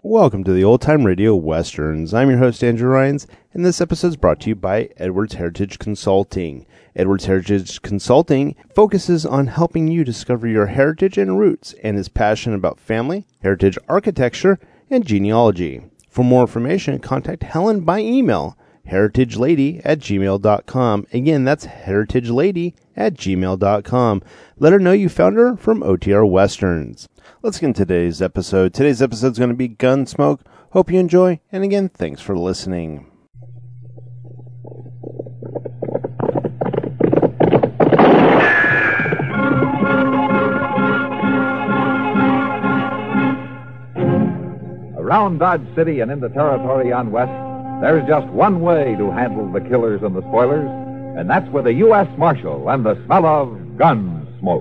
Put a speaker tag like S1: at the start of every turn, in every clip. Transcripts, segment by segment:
S1: Welcome to the Old Time Radio Westerns. I'm your host, Andrew Rhynes, and this episode is brought to you by Edwards Heritage Consulting. Edwards Heritage Consulting focuses on helping you discover your heritage and roots and is passionate about family, heritage architecture, and genealogy. For more information, contact Helen by email, heritagelady@gmail.com. Again, that's heritagelady@gmail.com. Let her know you found her from OTR Westerns. Let's get into today's episode. Today's episode is going to be Gunsmoke. Hope you enjoy, and again, thanks for listening.
S2: Around Dodge City and into territory on West, there's just one way to handle the killers and the spoilers, and that's with a U.S. Marshal and the smell of gun smoke.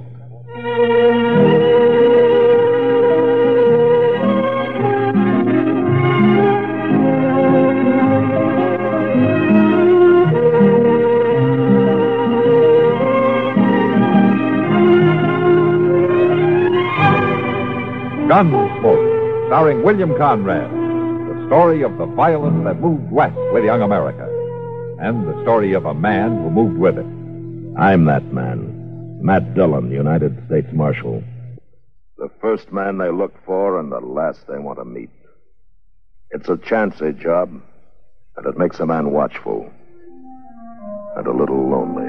S2: Gunsmoke, starring William Conrad, the story of the violence that moved west with young America, and the story of a man who moved with it.
S3: I'm that man, Matt Dillon, United States Marshal. The first man they look for and the last they want to meet. It's a chancy job, and it makes a man watchful and a little lonely.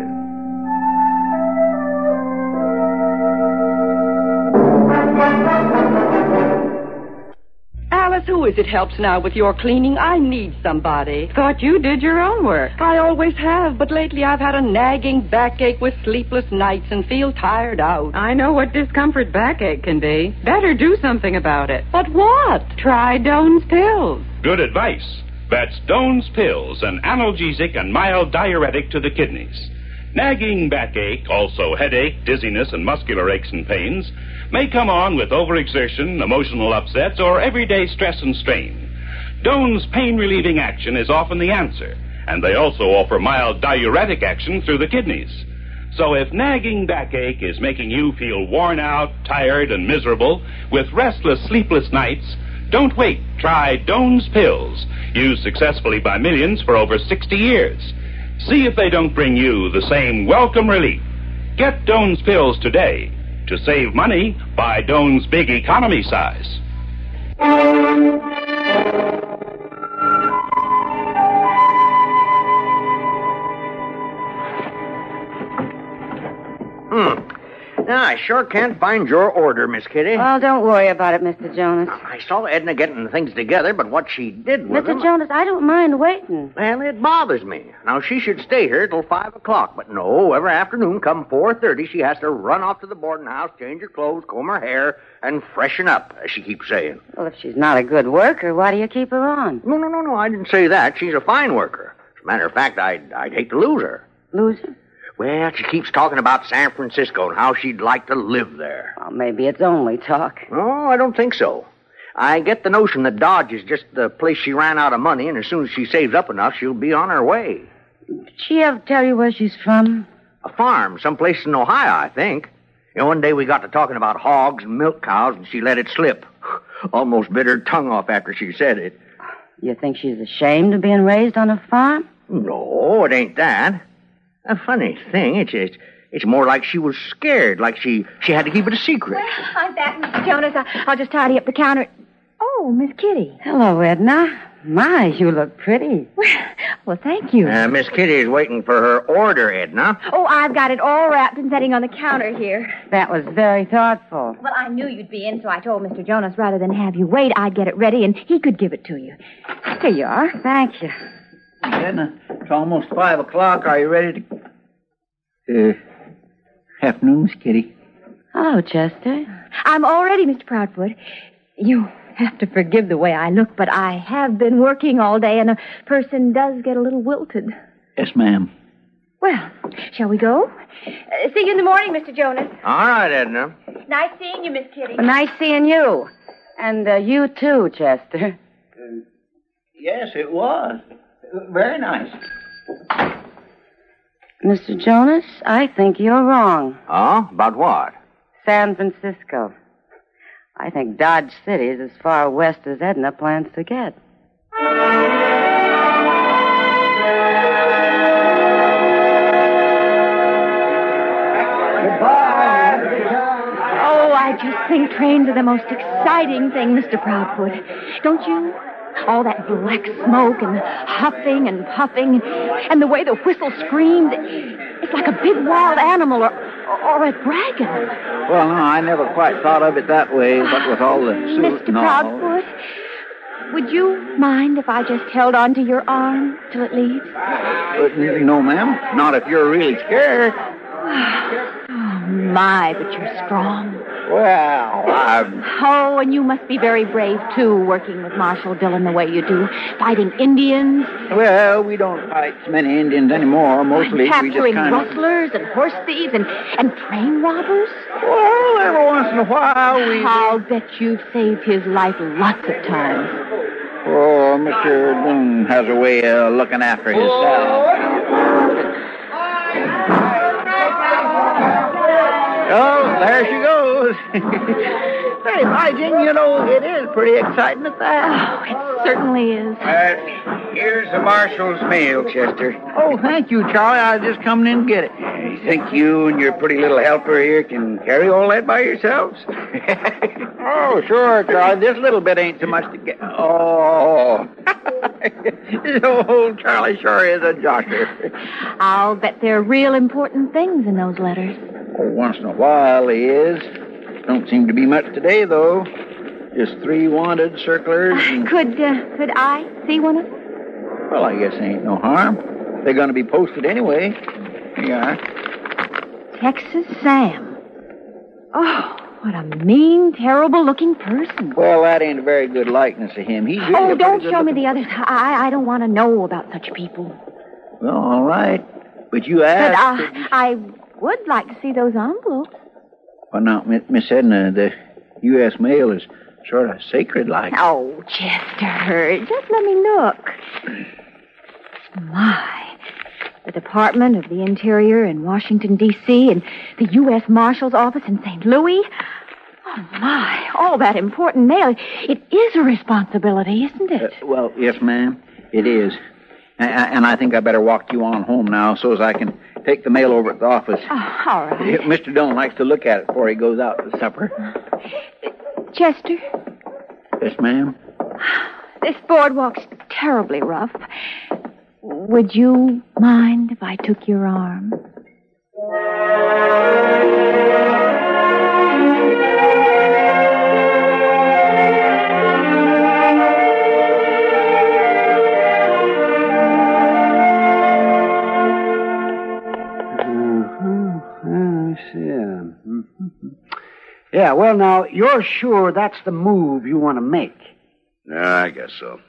S4: Alice, who is it helps now with your cleaning? I need somebody.
S5: Thought you did your own work.
S4: I always have, but lately I've had a nagging backache with sleepless nights and feel tired out.
S5: I know what discomfort backache can be. Better do something about it.
S4: But what?
S5: Try Doan's Pills.
S6: Good advice. That's Doan's Pills, an analgesic and mild diuretic to the kidneys. Nagging backache, also headache, dizziness, and muscular aches and pains may come on with overexertion, emotional upsets, or everyday stress and strain. Doan's pain-relieving action is often the answer, and they also offer mild diuretic action through the kidneys. So if nagging backache is making you feel worn out, tired, and miserable, with restless, sleepless nights, don't wait. Try Doan's Pills, used successfully by millions for over 60 years. See if they don't bring you the same welcome relief. Get Doan's Pills today. To save money, buy Doan's Big Economy size.
S7: Now, I sure can't find your order, Miss Kitty.
S8: Well, don't worry about it, Mr. Jonas.
S7: I saw Edna getting things together, but what she did with them...
S8: Mr. Jonas, I don't mind waiting.
S7: Well, it bothers me. Now, she should stay here till 5 o'clock, but no, every afternoon, come 4:30, she has to run off to the boarding house, change her clothes, comb her hair, and freshen up, as she keeps saying.
S8: Well, if she's not a good worker, why do you keep her on?
S7: No, I didn't say that. She's a fine worker. As a matter of fact, I'd hate to lose her.
S8: Lose her?
S7: Well, she keeps talking about San Francisco and how she'd like to live there.
S8: Well, maybe it's only talk.
S7: No, I don't think so. I get the notion that Dodge is just the place she ran out of money, and as soon as she saves up enough, she'll be on her way.
S8: Did she ever tell you where she's from?
S7: A farm, someplace in Ohio, I think. You know, one day we got to talking about hogs and milk cows, and she let it slip. Almost bit her tongue off after she said it.
S8: You think she's ashamed of being raised on a farm?
S7: No, it ain't that. A funny thing, it's more like she was scared, like she had to keep it a secret.
S9: Well, I'm back, Mr. Jonas. I'll just tidy up the counter. Oh, Miss Kitty.
S8: Hello, Edna. My, you look pretty.
S9: Well, thank you.
S7: Miss Kitty is waiting for her order, Edna.
S9: Oh, I've got it all wrapped and setting on the counter here.
S8: That was very thoughtful.
S9: Well, I knew you'd be in, so I told Mr. Jonas rather than have you wait, I'd get it ready and he could give it to you. Here you are.
S8: Thank you.
S10: Edna, it's almost 5 o'clock. Are you ready to... afternoon, Miss Kitty.
S8: Hello, Chester.
S9: I'm all ready, Mr. Proudfoot. You have to forgive the way I look, but I have been working all day, and a person does get a little wilted.
S10: Yes, ma'am.
S9: Well, shall we go? See you in the morning, Mr. Jonas.
S7: All right, Edna.
S9: Nice seeing you, Miss Kitty.
S8: Well, nice seeing you. And you too, Chester.
S10: Yes, it was. Very nice.
S8: Mr. Jonas, I think you're wrong.
S7: Oh? About what?
S8: San Francisco. I think Dodge City is as far west as Edna plans to get.
S9: Oh, I just think trains are the most exciting thing, Mr. Proudfoot. Don't you? All that black smoke and huffing and puffing, and the way the whistle screams. It's like a big wild animal or a dragon.
S10: Well, no, I never quite thought of it that way, but with all the suit
S9: Mr.
S10: and all.
S9: Proudfoot, would you mind if I just held on to your arm till it leaves?
S10: No, ma'am. Not if you're really scared.
S9: Oh, my, but you're strong.
S10: Well,
S9: Oh, and you must be very brave, too, working with Marshal Dillon the way you do. Fighting Indians.
S10: Well, we don't fight so many Indians anymore. Mostly we just
S9: capturing
S10: kind of...
S9: rustlers and horse thieves and train robbers.
S10: Well, every once in a while we...
S9: I'll bet you've saved his life lots of times.
S10: Oh, Mr. Dillon has a way of looking after himself. Oh, there she goes. Say, my Jane, you know, it is pretty exciting at that.
S9: Oh, it certainly is.
S11: Here's the marshal's mail, Chester.
S10: Oh, thank you, Charlie. I was just coming in to get it.
S11: You think you and your pretty little helper here can carry all that by yourselves?
S10: Oh, sure, Charlie. This little bit ain't so much to get. Oh. Old Charlie sure is a josher.
S9: I'll bet there are real important things in those letters.
S10: Oh, once in a while he is. Don't seem to be much today, though. Just 3 wanted circulars. And...
S9: Could I see one of them?
S10: Well, I guess there ain't no harm. They're going to be posted anyway. Here you are.
S9: Texas Sam. Oh, what a mean, terrible-looking person.
S10: Well, that ain't a very good likeness of him. He's really
S9: Don't show me the others. I don't want to know about such people.
S10: Well, all right. But you
S9: But
S10: asked...
S9: I would like to see those envelopes.
S10: Well, now, Miss Edna, the U.S. mail is sort of sacred-like.
S9: Oh, Chester, just let me look. My, the Department of the Interior in Washington, D.C., and the U.S. Marshal's Office in St. Louis. Oh, my, all that important mail. It is a responsibility, isn't it?
S10: Well, yes, ma'am, it is. And I think I better walk you on home now so as I can take the mail over at the office.
S9: Oh, all right.
S10: Mr. Dillon likes to look at it before he goes out to supper.
S9: Chester?
S10: Yes, ma'am?
S9: This boardwalk's terribly rough. Would you mind if I took your arm?
S12: Yeah, well, now, you're sure that's the move you want to make?
S3: Yeah, I guess so.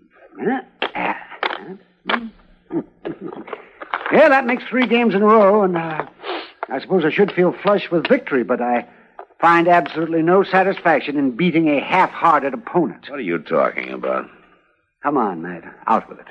S12: Yeah, that makes 3 games in a row, and I suppose I should feel flush with victory, but I find absolutely no satisfaction in beating a half-hearted opponent.
S3: What are you talking about?
S12: Come on, Matt, out with it.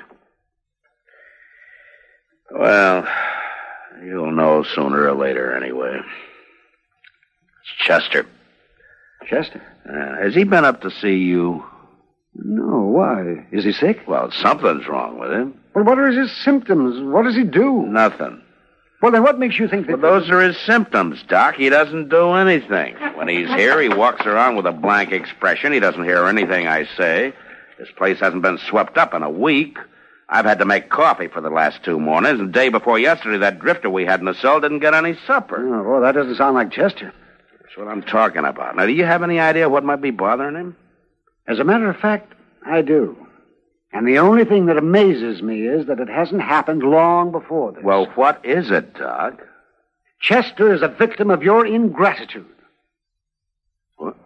S3: Well, you'll know sooner or later anyway. It's Chester.
S12: Chester?
S3: Has he been up to see you?
S12: No, why? Is he sick?
S3: Well, something's wrong with him.
S12: Well, what are his symptoms? What does he do?
S3: Nothing.
S12: Well, then what makes you think that...
S3: Well, those are his symptoms, Doc. He doesn't do anything. When he's here, he walks around with a blank expression. He doesn't hear anything I say. This place hasn't been swept up in a week. I've had to make coffee for the last 2 mornings, and the day before yesterday, that drifter we had in the cell didn't get any supper.
S12: Oh, well, that doesn't sound like Chester.
S3: That's what I'm talking about. Now, do you have any idea what might be bothering him?
S12: As a matter of fact, I do. And the only thing that amazes me is that it hasn't happened long before this.
S3: Well, what is it, Doc?
S12: Chester is a victim of your ingratitude.
S3: What?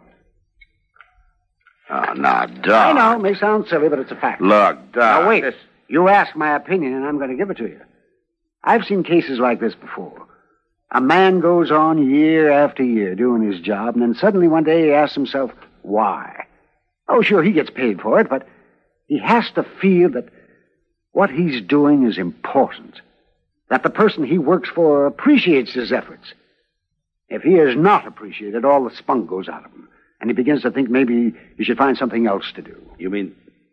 S3: Oh, now, Doc.
S12: I know, it may sound silly, but it's a fact.
S3: Look, Doc.
S12: Now, wait. You asked my opinion, and I'm going to give it to you. I've seen cases like this before. A man goes on year after year doing his job, and then suddenly one day he asks himself, why? Oh, sure, he gets paid for it, but he has to feel that what he's doing is important, that the person he works for appreciates his efforts. If he is not appreciated, all the spunk goes out of him. and he begins to think maybe you should find something else to do.
S11: You mean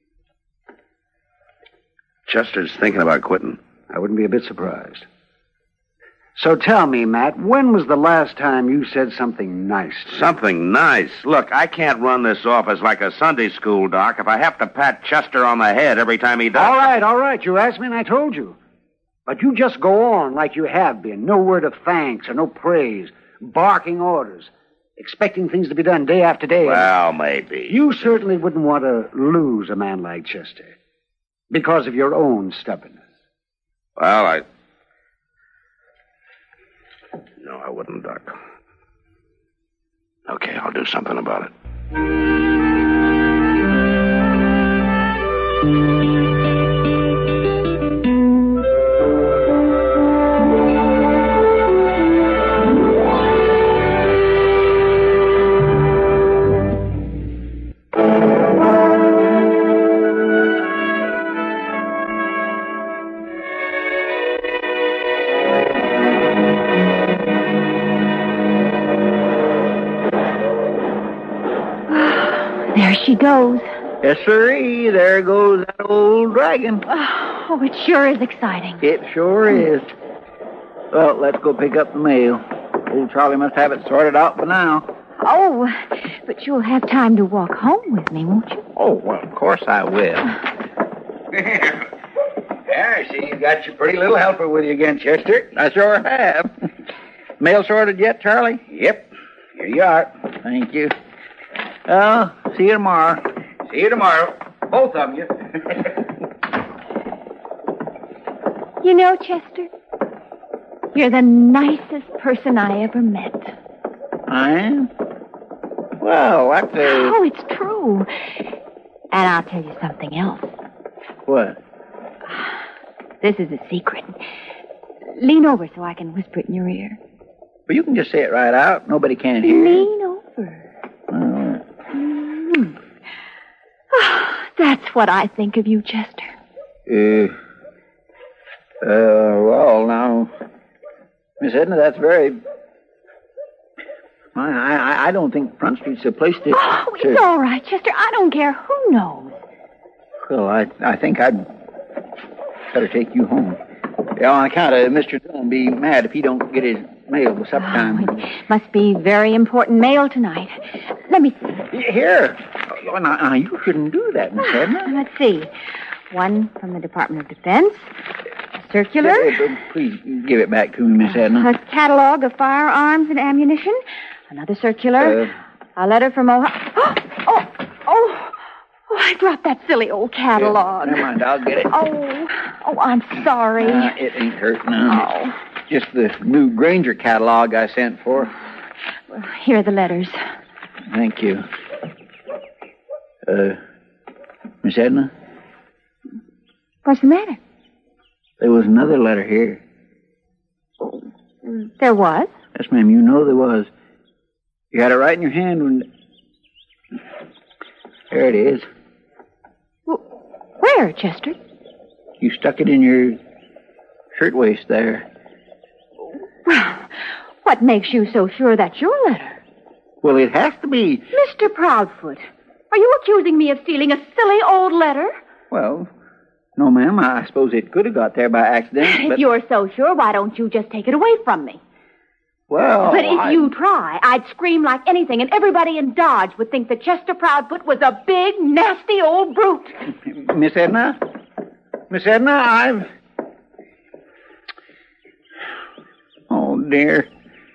S11: Chester's thinking about quitting?
S12: I wouldn't be a bit surprised. So tell me, Matt, when was the last time you said something nice to me?
S11: Something nice? Look, I can't run this office like a Sunday school, Doc, if I have to pat Chester on the head every time he does.
S12: All right. You asked me and I told you. But you just go on like you have been. No word of thanks or no praise. Barking orders. Expecting things to be done day after day.
S11: Well, maybe.
S12: You certainly wouldn't want to lose a man like Chester. Because of your own stubbornness.
S11: Well, No, I wouldn't, Doc. Okay, I'll do something about it.
S9: She goes.
S10: Yes, sirree. There goes that old dragon.
S9: Oh, it sure is exciting.
S10: It sure is. Well, let's go pick up the mail. Old Charlie must have it sorted out by now.
S9: Oh, but you'll have time to walk home with me, won't you?
S10: Oh, well, of course I will. Yeah, I see you got your pretty little helper with you again, Chester. I sure have. Mail sorted yet, Charlie? Yep. Here you are. Thank you. See you tomorrow. See you tomorrow. Both of you.
S9: You know, Chester, you're the nicest person I ever met.
S10: I am? Well, that's a...
S9: Oh, it's true. And I'll tell you something else.
S10: What?
S9: This is a secret. Lean over so I can whisper it in your ear.
S10: Well, you can just say it right out. Nobody can hear.
S9: Lean over. That's what I think of you, Chester.
S10: Well, now, Miss Edna, that's very... I don't think Front Street's the place to...
S9: Oh, it's all right, Chester. I don't care who knows.
S10: Well, I think I'd better take you home. Yeah, on account of Mr. Dillon be mad if he don't get his mail by supper time.
S9: It must be very important mail tonight. Let me see.
S10: Here. Oh, now, you shouldn't do that, Miss Edna.
S9: Let's see. One from the Department of Defense. A circular.
S10: Please give it back to me, Miss Edna.
S9: A catalog of firearms and ammunition. Another circular. A letter from Ohio. Oh, I dropped that silly old catalog.
S10: Never mind, I'll get it.
S9: Oh, I'm sorry.
S10: It ain't hurt now. Just the new Granger catalog I sent for.
S9: Well, here are the letters.
S10: Thank you. Miss Edna?
S9: What's the matter?
S10: There was another letter here.
S9: There was?
S10: Yes, ma'am, you know there was. You had it right in your hand when... There it is.
S9: Where, Chester?
S10: You stuck it in your shirtwaist there.
S9: Well, what makes you so sure that's your letter?
S10: Well, it has to be.
S9: Mr. Proudfoot, are you accusing me of stealing a silly old letter?
S10: Well, no, ma'am. I suppose it could have got there by accident.
S9: If you're so sure, why don't you just take it away from me?
S10: Well,
S9: but if you try, I'd scream like anything, and everybody in Dodge would think that Chester Proudfoot was a big, nasty old brute.
S10: Miss Edna? Miss Edna, I've... Oh, dear.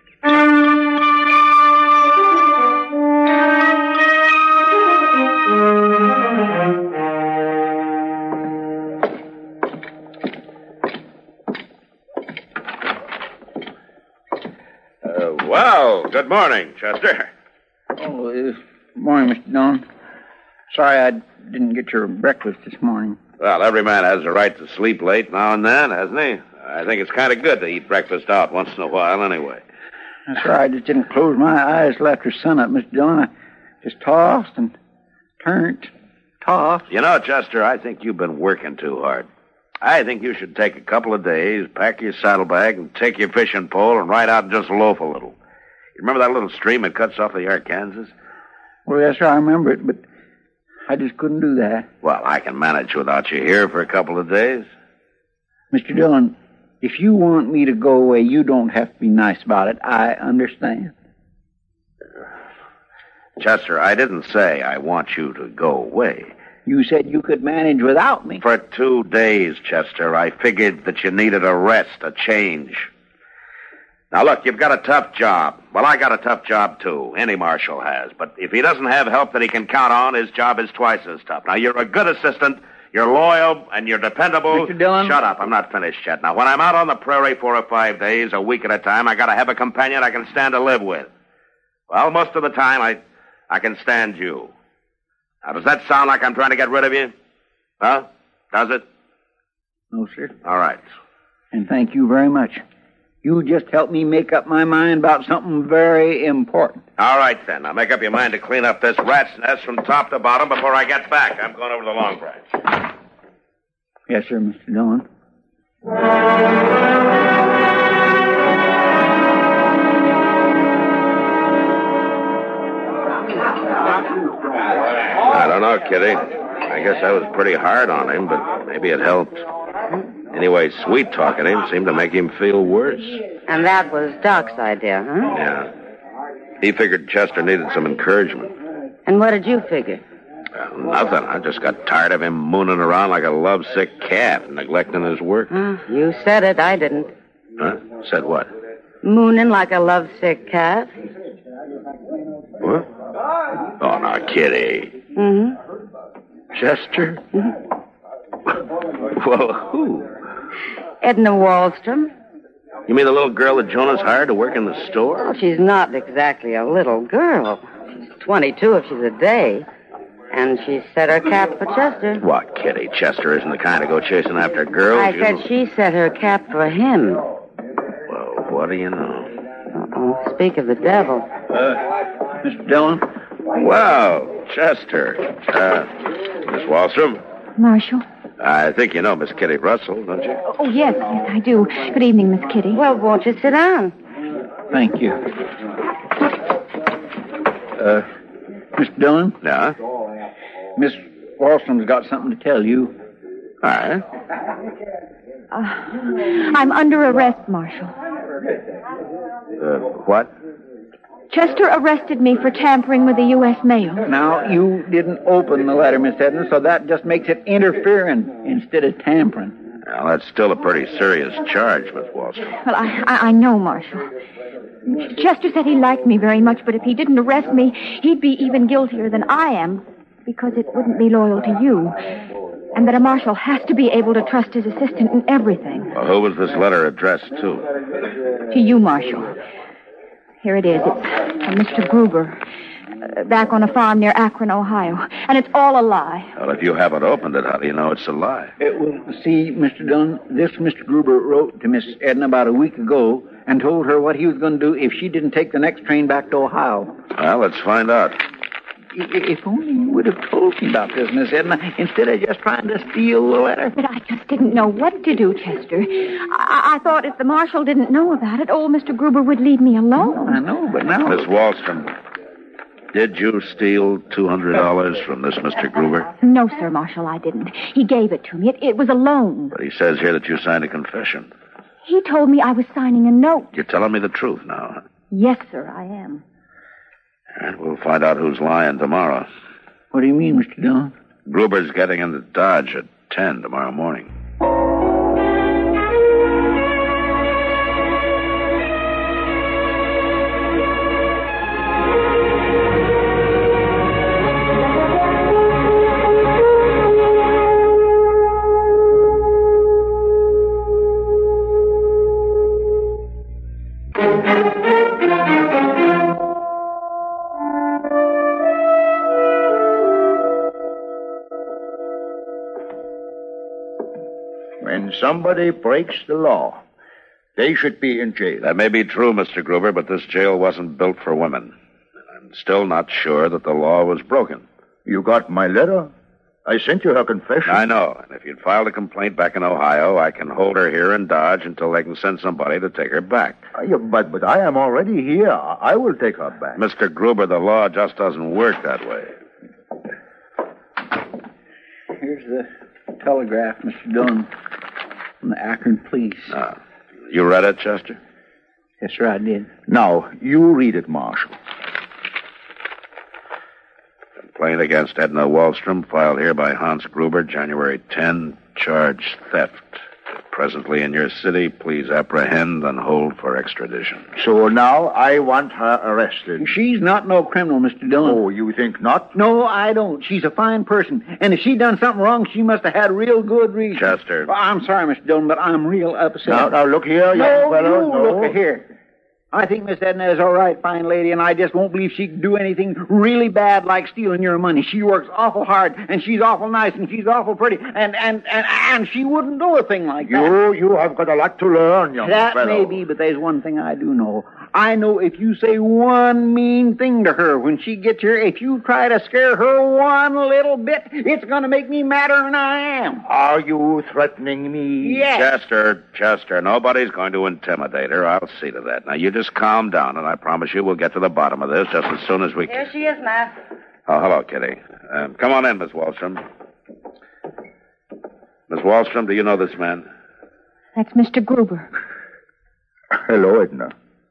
S11: Well, good morning, Chester.
S10: Oh, morning, Mr. Dillon. Sorry I didn't get your breakfast this morning.
S11: Well, every man has the right to sleep late now and then, hasn't he? I think it's kind of good to eat breakfast out once in a while, anyway.
S10: That's right. I just didn't close my eyes till after sunup, Mr. Dillon. I just tossed and turned, tossed.
S11: You know, Chester, I think you've been working too hard. I think you should take a couple of days, pack your saddlebag, and take your fishing pole and ride out and just loaf a little. You remember that little stream that cuts off the Arkansas?
S10: Well, yes, sir, I remember it, but I just couldn't do that.
S11: Well, I can manage without you here for a couple of days.
S10: Mr. Dillon, if you want me to go away, you don't have to be nice about it. I understand.
S11: Chester, I didn't say I want you to go away.
S10: You said you could manage without me.
S11: For 2 days, Chester. I figured that you needed a rest, a change. Now, look, you've got a tough job. Well, I got a tough job, too. Any marshal has. But if he doesn't have help that he can count on, his job is twice as tough. Now, you're a good assistant. You're loyal, and you're dependable.
S10: Mr. Dillon?
S11: Shut up. I'm not finished yet. Now, when I'm out on the prairie 4 or 5 days, a week at a time, I got to have a companion I can stand to live with. Well, most of the time, I can stand you. Now, does that sound like I'm trying to get rid of you? Huh? Does it?
S10: No, sir.
S11: All right.
S10: And thank you very much. You just helped me make up my mind about something very important.
S11: All right, then. Now, make up your mind to clean up this rat's nest from top to bottom before I get back. I'm going over to the Long Branch.
S10: Yes, sir, Mr. Dillon.
S11: I don't know, Kitty. I guess I was pretty hard on him, but maybe it helped. Anyway, sweet-talking him seemed to make him feel worse.
S8: And that was Doc's idea, huh?
S11: Yeah. He figured Chester needed some encouragement.
S8: And what did you figure?
S11: Nothing. I just got tired of him mooning around like a lovesick cat, neglecting his work.
S8: You said it, I didn't.
S11: Huh? Said what?
S8: Mooning like a lovesick cat.
S11: What? Oh, now, Kitty.
S8: Mm-hmm.
S11: Chester? Well, who?
S8: Edna Wallstrom.
S11: You mean the little girl that Jonas hired to work in the store?
S8: Well, she's not exactly a little girl. She's 22 if she's a day. And she set her cap for Chester.
S11: What, Kitty? Chester isn't the kind to go chasing after girls.
S8: I said she set her cap for him.
S11: Well, what do you know?
S8: Uh-oh. Speak of the devil.
S10: Mr. Dillon?
S11: Well, Chester. Miss Wallstrom?
S9: Marshal?
S11: I think you know Miss Kitty Russell, don't you?
S9: Oh, yes, I do. Good evening, Miss Kitty.
S8: Well, won't you sit down?
S10: Thank you. Mr. Dillon?
S11: Yeah?
S10: Miss Wallstrom's got something to tell you.
S11: All right.
S9: I'm under arrest, Marshal.
S11: What?
S9: Chester arrested me for tampering with the U.S. mail.
S10: Now, you didn't open the letter, Miss Edna, so that just makes it interfering instead of tampering.
S11: Well, that's still a pretty serious charge, Miss Wallstrom.
S9: Well, I know, Marshal. Chester said he liked me very much, but if he didn't arrest me, he'd be even guiltier than I am, because it wouldn't be loyal to you. And that a marshal has to be able to trust his assistant in everything.
S11: Well, who was this letter addressed to?
S9: To you, Marshal. Here it is. It's from Mr. Gruber, back on a farm near Akron, Ohio. And it's all a lie.
S11: Well, if you haven't opened it, how do you know it's a lie?
S10: See, Mr. Dillon, this Mr. Gruber wrote to Miss Edna about a week ago and told her what he was going to do if she didn't take the next train back to Ohio.
S11: Well, let's find out.
S10: If only you would have told me about this, Miss Edna, instead of just trying to steal the letter.
S9: But I just didn't know what to do, Chester. I thought if the marshal didn't know about it, old Mr. Gruber would leave me alone.
S10: I know, but now...
S11: Miss Wallstrom, did you steal $200 from this Mr. Gruber?
S9: No, sir, Marshal, I didn't. He gave it to me. It was a loan.
S11: But he says here that you signed a confession.
S9: He told me I was signing a note.
S11: You're telling me the truth now.
S9: Yes, sir, I am.
S11: And we'll find out who's lying tomorrow.
S10: What do you mean, Mr. Dillon?
S11: Gruber's getting into Dodge at 10 tomorrow morning.
S13: When somebody breaks the law, they should be in jail.
S11: That may be true, Mr. Gruber, but this jail wasn't built for women. I'm still not sure that the law was broken.
S13: You got my letter? I sent you her confession.
S11: I know. And if you'd filed a complaint back in Ohio, I can hold her here in Dodge until they can send somebody to take her back.
S13: But I am already here. I will take her back.
S11: Mr. Gruber, the law just doesn't work that way.
S10: Here's the telegraph, Mr. Dillon, from the Akron police.
S11: You read it, Chester?
S10: Yes, sir, I did.
S13: Now, you read it, Marshal.
S11: Complaint against Edna Wallstrom, filed here by Hans Gruber, January 10, charge theft. Presently in your city, please apprehend and hold for extradition.
S13: So now I want her arrested.
S10: She's not no criminal, Mr. Dillon.
S13: Oh, you think not?
S10: No, I don't. She's a fine person. And if she done something wrong, she must have had real good reason.
S11: Chester.
S10: Well, I'm sorry, Mr. Dillon, but I'm real upset.
S13: Now, look here, young fellow.
S10: No, look here. I think Miss Edna is all right, fine lady, and I just won't believe she could do anything really bad like stealing your money. She works awful hard, and she's awful nice, and she's awful pretty, and she wouldn't do a thing like that.
S13: You have got a lot to learn, young fellow.
S10: That may be, but there's one thing I do know. I know if you say one mean thing to her when she gets here, if you try to scare her one little bit, it's going to make me madder than I am.
S13: Are you threatening me?
S10: Yes.
S11: Chester, nobody's going to intimidate her. I'll see to that. Now, you just calm down, and I promise you we'll get to the bottom of this just as soon as we can.
S8: Here she is, Ma.
S11: Oh, hello, Kitty. Come on in, Miss Wallstrom. Miss Wallstrom, do you know this man?
S9: That's Mr. Gruber.
S13: Hello, Edna.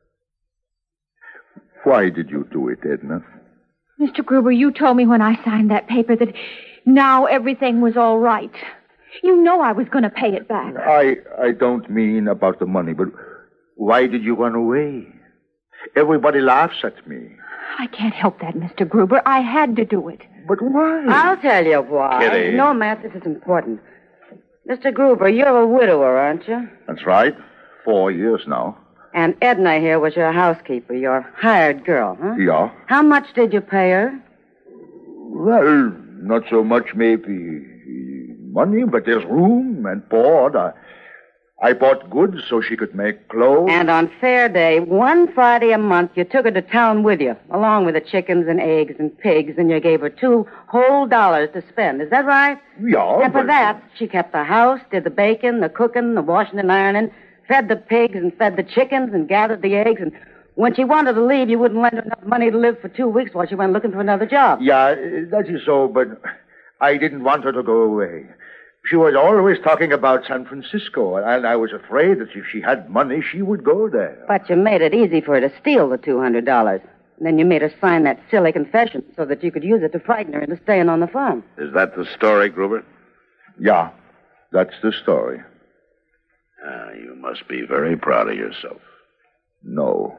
S13: Why did you do it, Edna?
S9: Mr. Gruber, you told me when I signed that paper that now everything was all right. You know I was going to pay it back.
S13: I don't mean about the money, but why did you run away? Everybody laughs at me.
S9: I can't help that, Mr. Gruber. I had to do it.
S13: But why?
S8: I'll tell you why.
S11: Kitty.
S8: No, Matt, this is important. Mr. Gruber, you're a widower, aren't you?
S13: That's right. 4 years now.
S8: And Edna here was your housekeeper, your hired girl, huh?
S13: Yeah.
S8: How much did you pay her?
S13: Well, not so much maybe money, but there's room and board. I bought goods so she could make clothes.
S8: And on fair day, one Friday a month, you took her to town with you, along with the chickens and eggs and pigs, and you gave her $2 whole to spend. Is that right?
S13: Yeah.
S8: And for that, she kept the house, did the baking, the cooking, the washing and ironing, fed the pigs and fed the chickens and gathered the eggs. And when she wanted to leave, you wouldn't lend her enough money to live for 2 weeks while she went looking for another job.
S13: Yeah, that is so, but I didn't want her to go away. She was always talking about San Francisco, and I was afraid that if she had money, she would go there.
S8: But you made it easy for her to steal the $200. And then you made her sign that silly confession so that you could use it to frighten her into staying on the farm.
S11: Is that the story, Gruber?
S13: Yeah, that's the story.
S11: You must be very proud of yourself.
S13: No,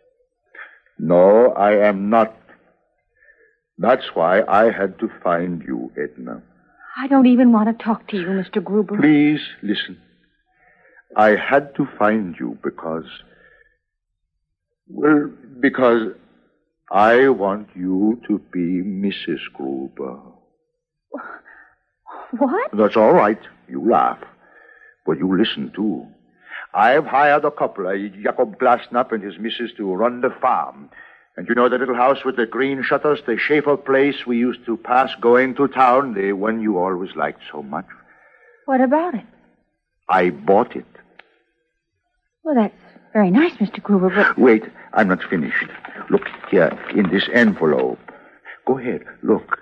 S13: I am not. That's why I had to find you, Edna.
S9: I don't even want to talk to you, Mr. Gruber.
S13: Please listen. I had to find you because I want you to be Mrs. Gruber.
S9: What?
S13: That's all right. You laugh. But you listen, too. I've hired a couple, Jacob Glasnap and his missus, to run the farm. And you know the little house with the green shutters, the Schaefer place we used to pass going to town, the one you always liked so much?
S9: What about it?
S13: I bought it.
S9: Well, that's very nice, Mr. Gruber, but...
S13: Wait, I'm not finished. Look here, in this envelope. Go ahead, look.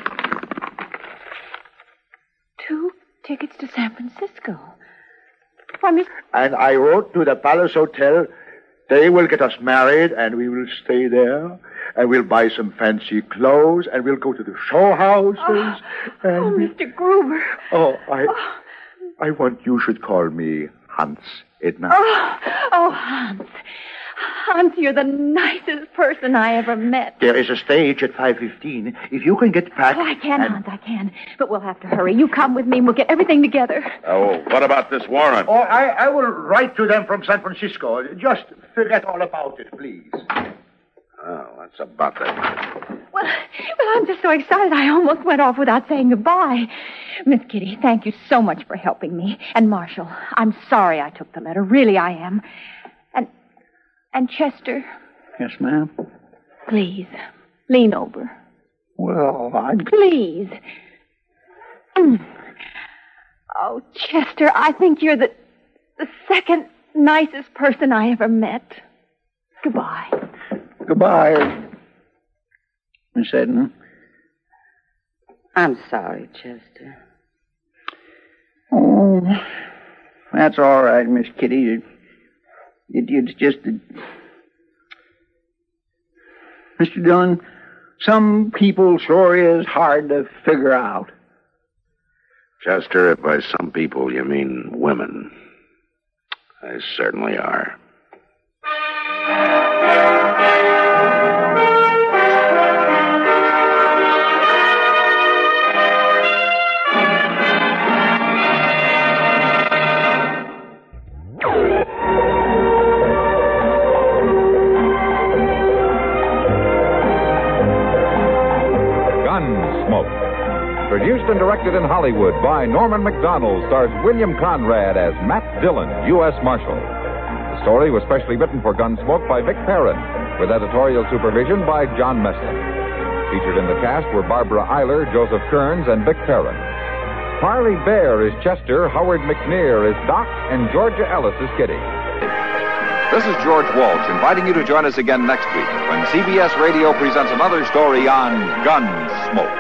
S9: 2 tickets to San Francisco. Why, Miss...
S13: And I wrote to the Palace Hotel. They will get us married, and we will stay there, and we'll buy some fancy clothes, and we'll go to the show houses.
S9: Mr. Gruber.
S13: I want you should call me Hans, Edna.
S9: Hans. Hans, you're the nicest person I ever met.
S13: There is a stage at 5:15. If you can get back...
S9: Oh, I can, Hans, I can. But we'll have to hurry. You come with me, and we'll get everything together.
S11: Oh, what about this warrant?
S13: Oh, I will write to them from San Francisco. Just forget all about it, please.
S11: Oh, that's about that.
S9: Well, I'm just so excited I almost went off without saying goodbye. Miss Kitty, thank you so much for helping me. And Marshall, I'm sorry I took the letter. Really, I am. And Chester.
S10: Yes, ma'am?
S9: Please, lean over.
S10: Well,
S9: Please. Oh, Chester, I think you're the second nicest person I ever met. Goodbye.
S10: Goodbye, Miss Edna.
S8: I'm sorry, Chester.
S10: Oh, that's all right, Miss Kitty. It's just that... Mr. Dillon, some people sure is hard to figure out.
S3: Chester, if by some people you mean women, they certainly are.
S2: Produced and directed in Hollywood by Norman Macdonald, stars William Conrad as Matt Dillon, U.S. Marshal. The story was specially written for Gunsmoke by Vic Perrin, with editorial supervision by John Meston. Featured in the cast were Barbara Eiler, Joseph Kearns, and Vic Perrin. Parley Bear is Chester, Howard McNear is Doc, and Georgia Ellis is Kitty.
S14: This is George Walsh inviting you to join us again next week when CBS Radio presents another story on Gunsmoke.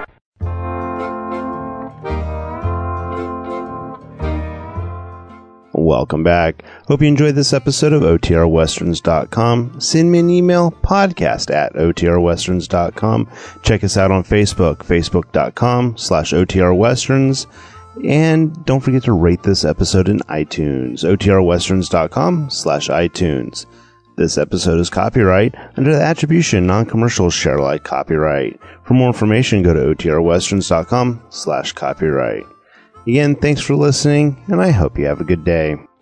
S1: Welcome back. Hope you enjoyed this episode of OTRWesterns.com. Send me an email, podcast@OTRWesterns.com. Check us out on Facebook, Facebook.com/OTRWesterns. And don't forget to rate this episode in iTunes, OTRWesterns.com/iTunes. This episode is copyright under the attribution non-commercial share alike copyright. For more information, go to OTRWesterns.com/copyright. Again, thanks for listening, and I hope you have a good day.